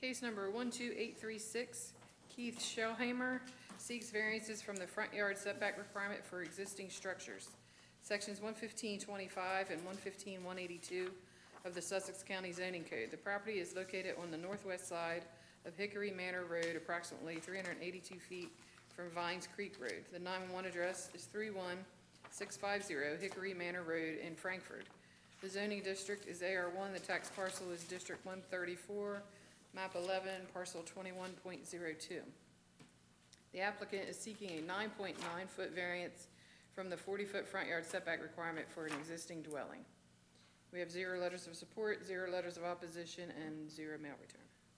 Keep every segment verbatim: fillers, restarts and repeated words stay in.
Case number one two eight three six, Keith Shellhammer seeks variances from the front yard setback requirement for existing structures. Sections one fifteen twenty-five and one fifteen one eighty-two of the Sussex County Zoning Code. The property is located on the northwest side of Hickory Manor Road, approximately three hundred eighty-two feet from Vines Creek Road. The nine one one address is three one six five zero Hickory Manor Road in Frankfort. The zoning district is A R one. The tax parcel is District one thirty-four, map eleven, parcel twenty-one point zero two. The applicant is seeking a nine point nine foot variance from the forty foot front yard setback requirement for an existing dwelling. We have zero letters of support, zero letters of opposition, and zero mail return.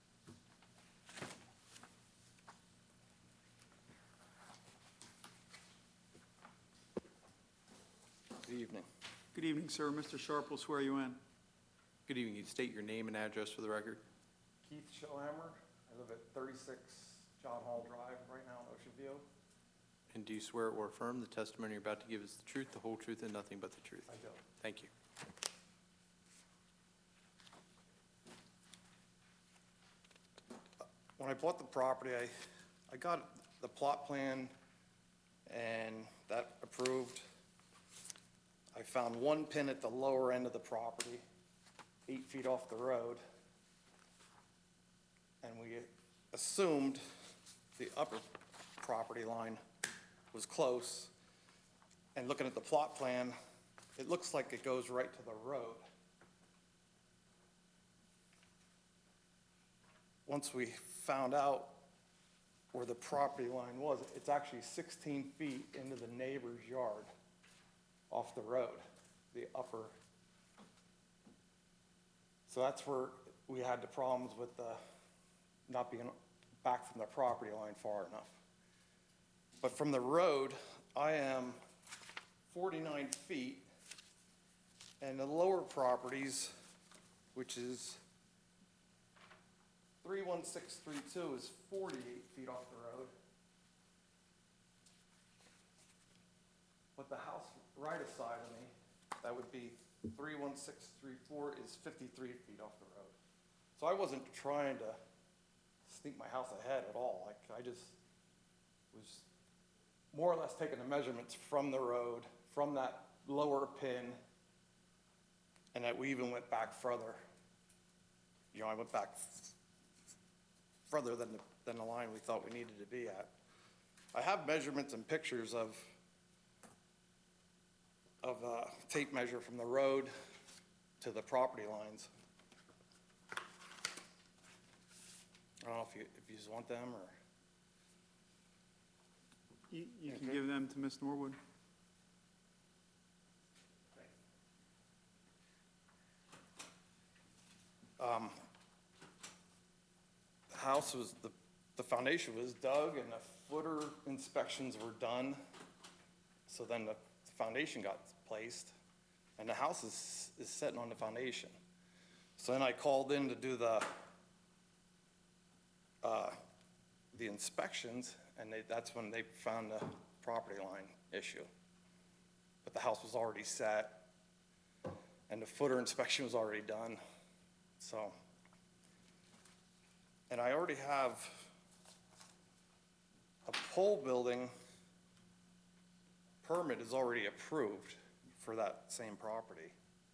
Good evening. Good evening, sir. Mister Sharp will swear you in. Good evening. You state your name and address for the record. Keith Shellhammer. I live at thirty-six John Hall Drive right now in Ocean View. And do you swear or affirm the testimony you're about to give is the truth, the whole truth, and nothing but the truth? I do. Thank you. When I bought the property, I, I got the plot plan and that approved. I found one pin at the lower end of the property, eight feet off the road. And we assumed the upper property line was close. And looking at the plot plan, it looks like it goes right to the road. Once we found out where the property line was, it's actually sixteen feet into the neighbor's yard off the road, the upper. So that's where we had the problems with the not being back from the property line far enough. But from the road, I am forty-nine feet, and the lower properties, which is three one six three two, is forty-eight feet off the road. But the house right aside of me, that would be three one six three four, is fifty-three feet off the road. So I wasn't trying to sneak my house ahead at all. Like, I just was more or less taking the measurements from the road, from that lower pin, and that we even went back further. You know, I went back further than the, than the line we thought we needed to be at. I have measurements and pictures of of a tape measure from the road to the property lines. I don't know if you, if you just want them or. You, you can give them to Miz Norwood. Um, the house was, the, the foundation was dug and the footer inspections were done. So then the foundation got placed and the house is, is sitting on the foundation. So then I called in to do the, uh, the inspections, and they, that's when they found the property line issue. But the house was already set and the footer inspection was already done. So, and I already have a pole building permit is already approved for that same property.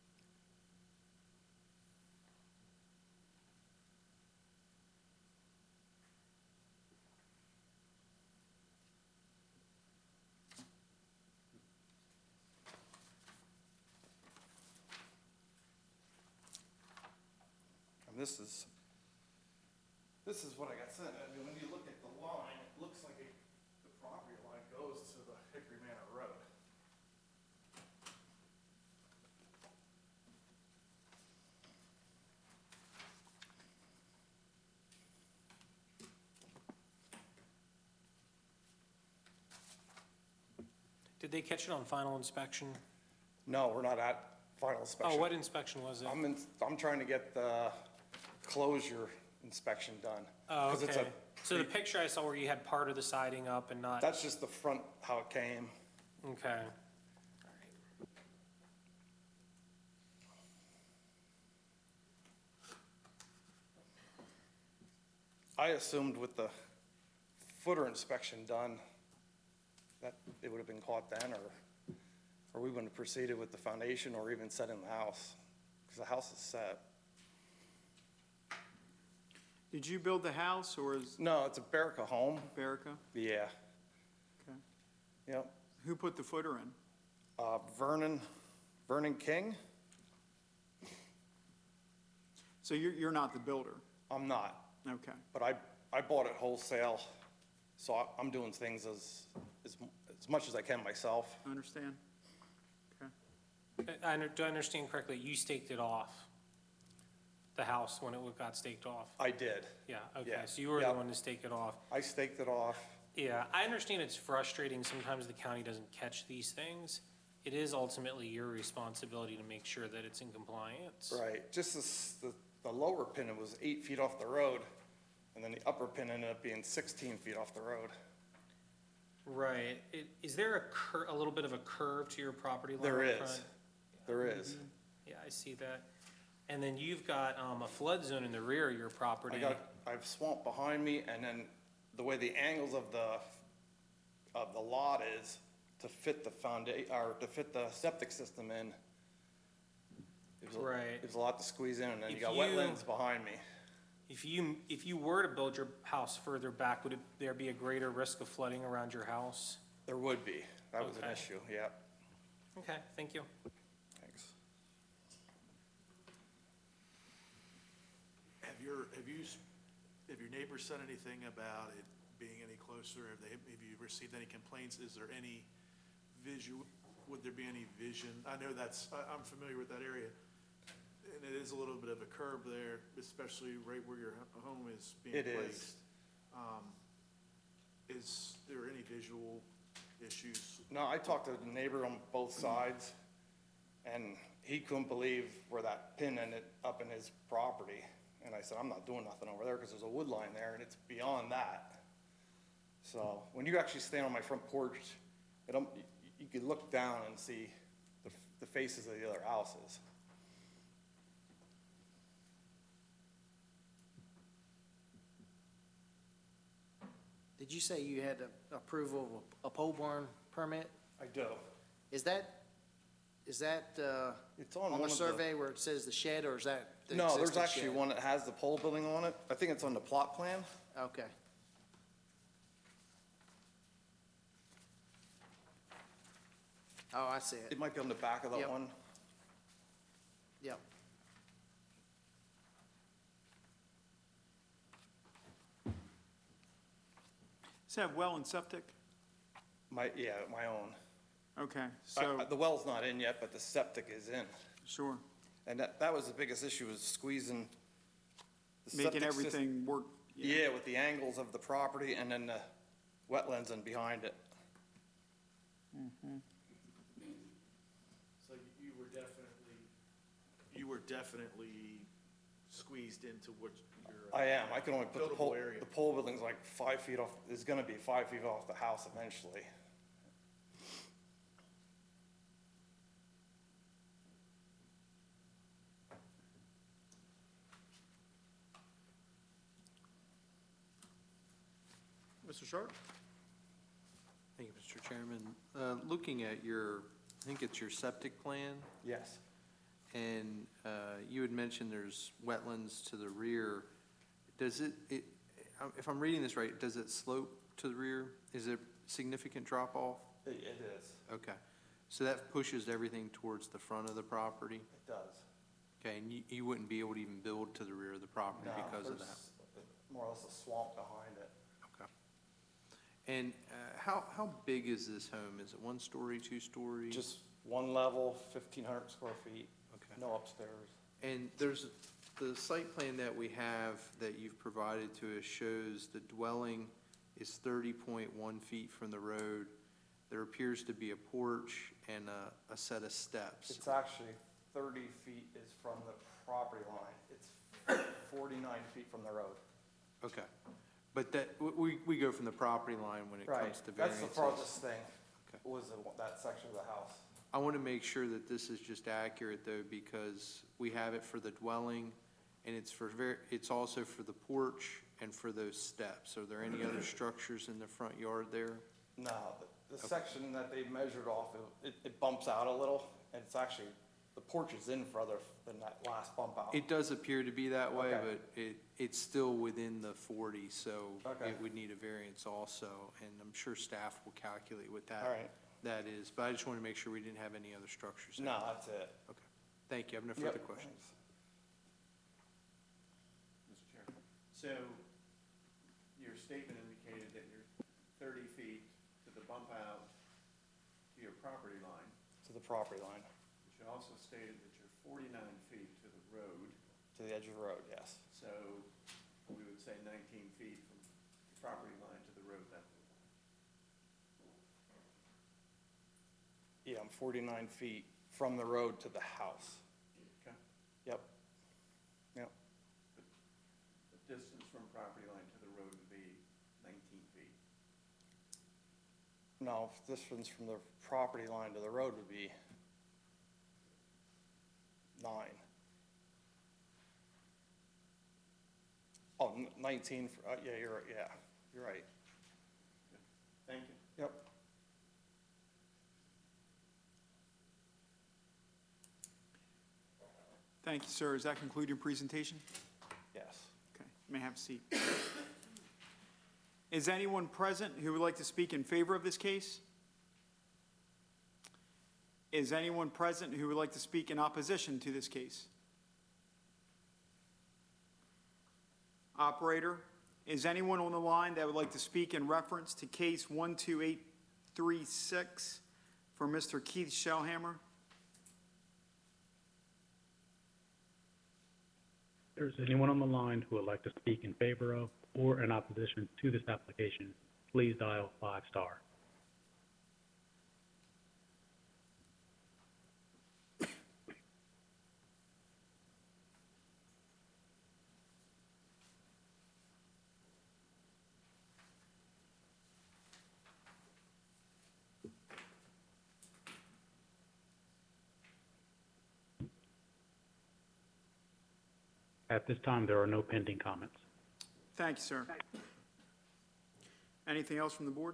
And this is, this is what I got sent. I mean, when you look at the line, it looks like it, the property line goes to the Hickory Manor Road. Did they catch it on final inspection? No, we're not at final inspection. Oh, what inspection was it? I'm in, I'm trying to get the closure inspection done. Oh, 'cause it's a okay. So the picture I saw where you had part of the siding up and not. That's just the front, how it came. Okay. I assumed with the footer inspection done, that it would have been caught then, or, or we wouldn't have proceeded with the foundation or even set in the house, because the house is set. Did you build the house or is No, it's a Berica home. Berica? Yeah, Okay. yep. Who put the footer in? Uh, Vernon, Vernon King? So you're, you're not the builder? I'm not, Okay. but I, I bought it wholesale, so I- I'm doing things as, as, as much as I can myself. I understand. Okay. I, under- do I understand correctly, you staked it off, the house when it got staked off? I did. Yeah, okay, Yeah, so you were the yeah. one to stake it off. I staked it off. Yeah, I understand it's frustrating, sometimes the county doesn't catch these things. It is ultimately your responsibility to make sure that it's in compliance. Right, just this, the, the lower pin was eight feet off the road, and then the upper pin ended up being sixteen feet off the road. Right, it, is there a cur, a little bit of a curve to your property line? There in is. front? There is. Yeah, I see that. And then you've got, um, a flood zone in the rear of your property. I got, I have swamp behind me, and then the way the angles of the, of the lot is to fit the founda, or to fit the septic system in. It was a- Right. It was a lot to squeeze in, and then you If got you- wetlands behind me. If you, if you were to build your house further back, would it, there be a greater risk of flooding around your house? There would be. That was an Okay. issue, yeah. Okay, thank you. Thanks. Have your, have you, s- have your neighbors said anything about it being any closer? Have they, have you received any complaints? Is there any visual, would there be any vision? I know that's, I, I'm familiar with that area. And it is a little bit of a curb there, especially right where your ho- home is being It is. placed. Um, Is there any visual issues? No, I talked to the neighbor on both sides, and he couldn't believe where that pin ended up in his property. And I said, I'm not doing nothing over there, because there's a wood line there, and it's beyond that. So, when you actually stand on my front porch, it, um, you, you could look down and see the, the faces of the other houses. Did you say you had a- approval of a pole barn permit? I do. Is that, is that, uh, It's on on one the of the- survey where it says the shed, or is that the No, there's existing actually shed? one that has the pole building on it. I think it's on the plot plan. Okay. Oh, I see It it. might be on the back of that Yep. one. Yep. Does it have well and septic? My, yeah, my own. Okay, I- so, I- The well's not in yet, but the septic is in. sure. And that, that was the biggest issue, was squeezing the Making septic sys- everything work. Yeah, with the angles of the property and then the wetlands and behind it. So you- you were definitely, you were definitely squeezed into what your. uh, I am, I can only put the Buildable pole, area. the pole building's like five feet off, is gonna be five feet off the house eventually. Mister Sharp? Thank you, Mister Chairman. Uh, Looking at your, I think it's your septic plan, Yes. and uh, you had mentioned there's wetlands to the rear. Does it, it, um, if I'm reading this right, does it slope to the rear? Is it significant drop-off? It, it is, Okay, so that pushes everything towards the front of the property? it does. Okay, and you, you wouldn't be able to even build to the rear of the property No, because of that? there's more or less a swamp behind it. Okay. And uh, how, how big is this home? Is it one story, two story? Just one level, fifteen hundred square feet, Okay. no upstairs. And there's, the site plan that we have that you've provided to us shows the dwelling is thirty point one feet from the road. There appears to be a porch and a, a set of steps. It's actually thirty feet is from the property line. It's forty-nine feet from the road. Okay. But that, we, we go from the property line when it comes to That's variances. the farthest thing, Okay. was the- that section of the house. I want to make sure that this is just accurate though, because we have it for the dwelling and it's for ver, it's also for the porch and for those steps. Are there any other structures in the front yard there? No, the, the section that they measured off, it, it bumps out a little, and it's actually, the porch is in further than that last bump out. It does appear to be that way, Okay. but it, it's still within the forty, so Okay. it would need a variance also, and I'm sure staff will calculate what that, All right. that is, but I just wanted to make sure we didn't have any other structures there. No, that's it. Okay, thank you, I have no Yep, further questions. thanks. Mister Chair. So your statement indicated that you're thirty feet to the bump out to your property line, To the property line, but you also stated that you're forty-nine feet to the road. to the edge of the road, yes. So we would say nineteen feet from the property line to the road then. Yeah, I'm forty-nine feet from the road to the house. Okay. Yep. Yep. The distance from property line to the road would be nineteen feet. No, distance from the property line to the road would be nine. Oh, n- nineteen, for- uh, yeah, you're, right. yeah, you're right. Thank you. Yep. Thank you, sir. Does that conclude your presentation? Yes. Okay, you may have a seat. Is anyone present who would like to speak in favor of this case? Is anyone present who would like to speak in opposition to this case? Operator, is anyone on the line that would like to speak in reference to case one two eight three six for Mister Keith Shellhammer? If there's anyone on the line who would like to speak in favor of or in opposition to this application, please dial five star. At this time, there are no pending comments. Thank you, sir. Anything else from the board?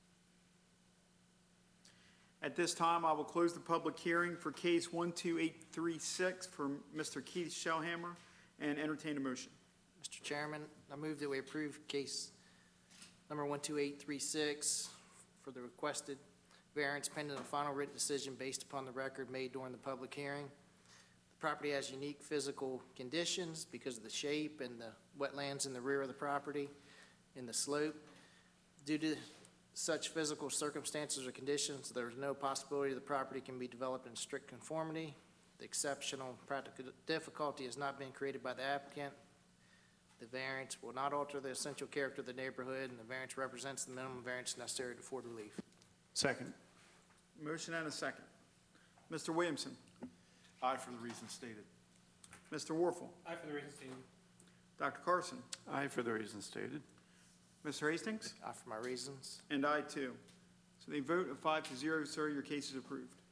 At this time, I will close the public hearing for case one two eight three six for Mister Keith Shellhammer and entertain a motion. Mister Chairman, I move that we approve case number one two eight three six for the requested variance pending a final written decision based upon the record made during the public hearing. The property has unique physical conditions because of the shape and the wetlands in the rear of the property and the slope. Due to such physical circumstances or conditions, there is no possibility the property can be developed in strict conformity. The exceptional practical difficulty is not being created by the applicant. The variance will not alter the essential character of the neighborhood, and the variance represents the minimum variance necessary to afford relief. Second. Motion and a second. Mister Williamson. Aye for the reasons stated. Mister Warfel. Aye for the reasons stated. Doctor Carson. Aye for the reasons stated. Mister Hastings. Aye for my reasons. And I too. So the vote of five to zero, sir, your case is approved.